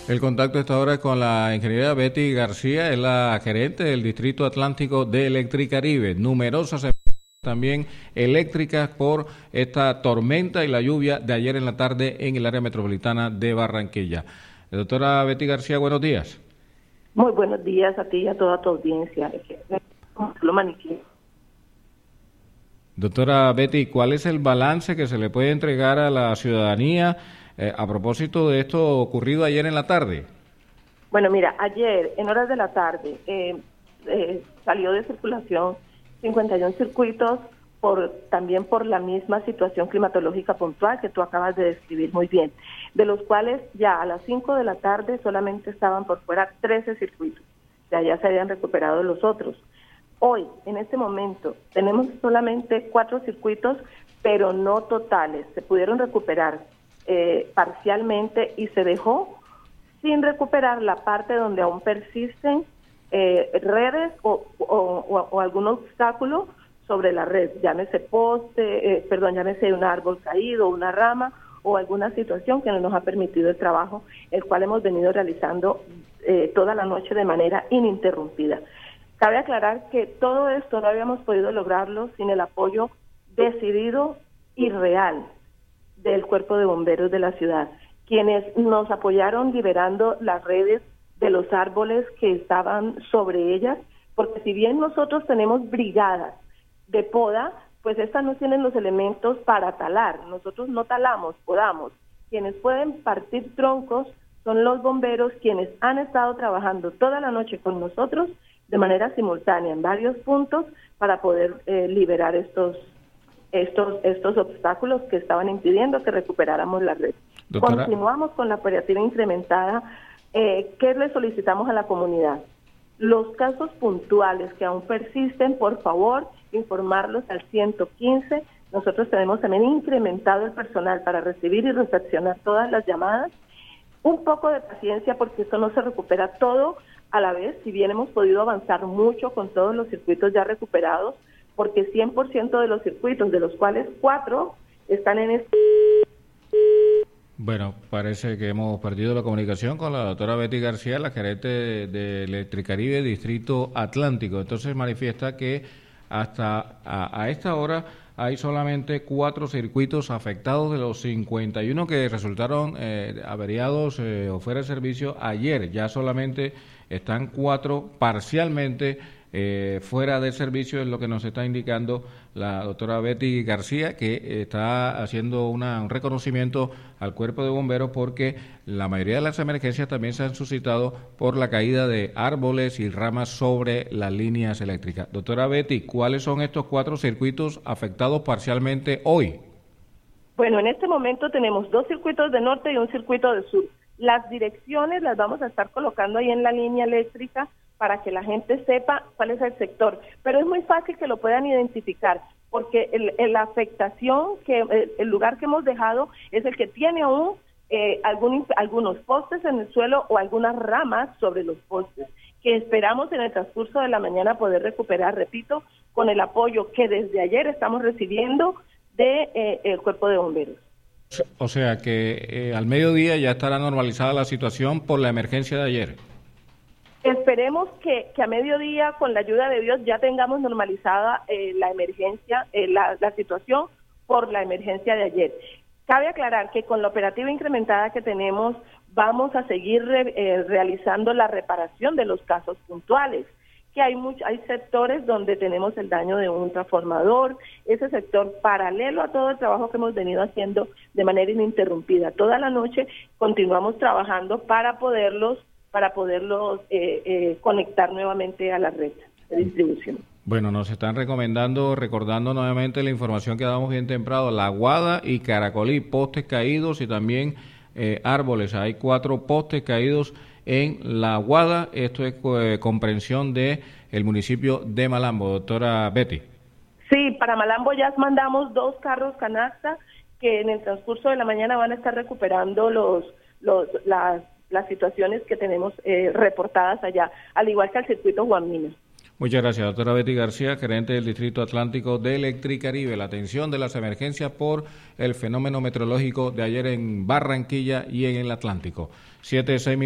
El contacto a esta hora es con la ingeniera Betty García, es la gerente del Distrito Atlántico de Electricaribe. Numerosas también eléctricas por esta tormenta y la lluvia de ayer en la tarde en el área metropolitana de Barranquilla. Doctora Betty García, buenos días. Muy buenos días a ti y a toda tu audiencia. Doctora Betty, ¿cuál es el balance que se le puede entregar a la ciudadanía a propósito de esto ocurrido ayer en la tarde? Bueno, mira, ayer en horas de la tarde salió de circulación 51 circuitos también por la misma situación climatológica puntual que tú acabas de describir muy bien, de los cuales ya a las 5 de la tarde solamente estaban por fuera 13 circuitos, ya se habían recuperado los otros. Hoy, en este momento, tenemos solamente 4 circuitos, pero no totales, se pudieron recuperar parcialmente y se dejó sin recuperar la parte donde aún persisten redes o algún obstáculo sobre la red, llámese llámese un árbol caído, una rama o alguna situación que no nos ha permitido el trabajo, el cual hemos venido realizando toda la noche de manera ininterrumpida. Cabe aclarar que todo esto no habíamos podido lograrlo sin el apoyo decidido y real del Cuerpo de Bomberos de la ciudad, quienes nos apoyaron liberando las redes de los árboles que estaban sobre ellas, porque si bien nosotros tenemos brigadas de poda, pues estas no tienen los elementos para talar. Nosotros no talamos, podamos. Quienes pueden partir troncos son los bomberos, quienes han estado trabajando toda la noche con nosotros de manera simultánea en varios puntos para poder liberar estos obstáculos que estaban impidiendo que recuperáramos la red. Doctora. Continuamos con la operativa incrementada. ¿Qué le solicitamos a la comunidad? Los casos puntuales que aún persisten, por favor, informarlos al 115. Nosotros tenemos también incrementado el personal para recibir y recepcionar todas las llamadas. Un poco de paciencia porque esto no se recupera todo a la vez, si bien hemos podido avanzar mucho con todos los circuitos ya recuperados, porque 100% de los circuitos, de los cuales 4 están en este... Bueno, parece que hemos perdido la comunicación con la doctora Betty García, la gerente de Electricaribe, Distrito Atlántico. Entonces manifiesta que hasta a esta hora hay solamente 4 circuitos afectados de los 51 que resultaron averiados o fuera de servicio ayer. Ya solamente están 4 parcialmente fuera de servicio, es lo que nos está indicando la doctora Betty García, que está haciendo un reconocimiento al Cuerpo de Bomberos porque la mayoría de las emergencias también se han suscitado por la caída de árboles y ramas sobre las líneas eléctricas. Doctora Betty, ¿cuáles son estos 4 circuitos afectados parcialmente hoy? Bueno, en este momento tenemos 2 circuitos de norte y un circuito de sur. Las direcciones las vamos a estar colocando ahí en la línea eléctrica para que la gente sepa cuál es el sector, pero es muy fácil que lo puedan identificar, porque la afectación, el lugar que hemos dejado es el que tiene aún algunos postes en el suelo o algunas ramas sobre los postes, que esperamos en el transcurso de la mañana poder recuperar, repito, con el apoyo que desde ayer estamos recibiendo del Cuerpo de Bomberos. O sea que al mediodía ya estará normalizada la situación por la emergencia de ayer. Esperemos que a mediodía, con la ayuda de Dios, ya tengamos normalizada la emergencia, la situación por la emergencia de ayer. Cabe aclarar que con la operativa incrementada que tenemos, vamos a seguir realizando la reparación de los casos puntuales, que hay sectores donde tenemos el daño de un transformador, ese sector paralelo a todo el trabajo que hemos venido haciendo de manera ininterrumpida. Toda la noche continuamos trabajando para poderlos conectar nuevamente a la red de distribución. Bueno, nos están recordando nuevamente la información que damos bien temprano, La Aguada y Caracolí, postes caídos y también árboles. Hay 4 postes caídos en La Aguada. Esto es comprensión de el municipio de Malambo, doctora Betty. Sí, para Malambo ya mandamos 2 carros canasta que en el transcurso de la mañana van a estar recuperando las situaciones que tenemos reportadas allá, al igual que al circuito Juan Mina. Muchas gracias, doctora Betty García, gerente del Distrito Atlántico de Electricaribe. La atención de las emergencias por el fenómeno meteorológico de ayer en Barranquilla y en el Atlántico. 7-6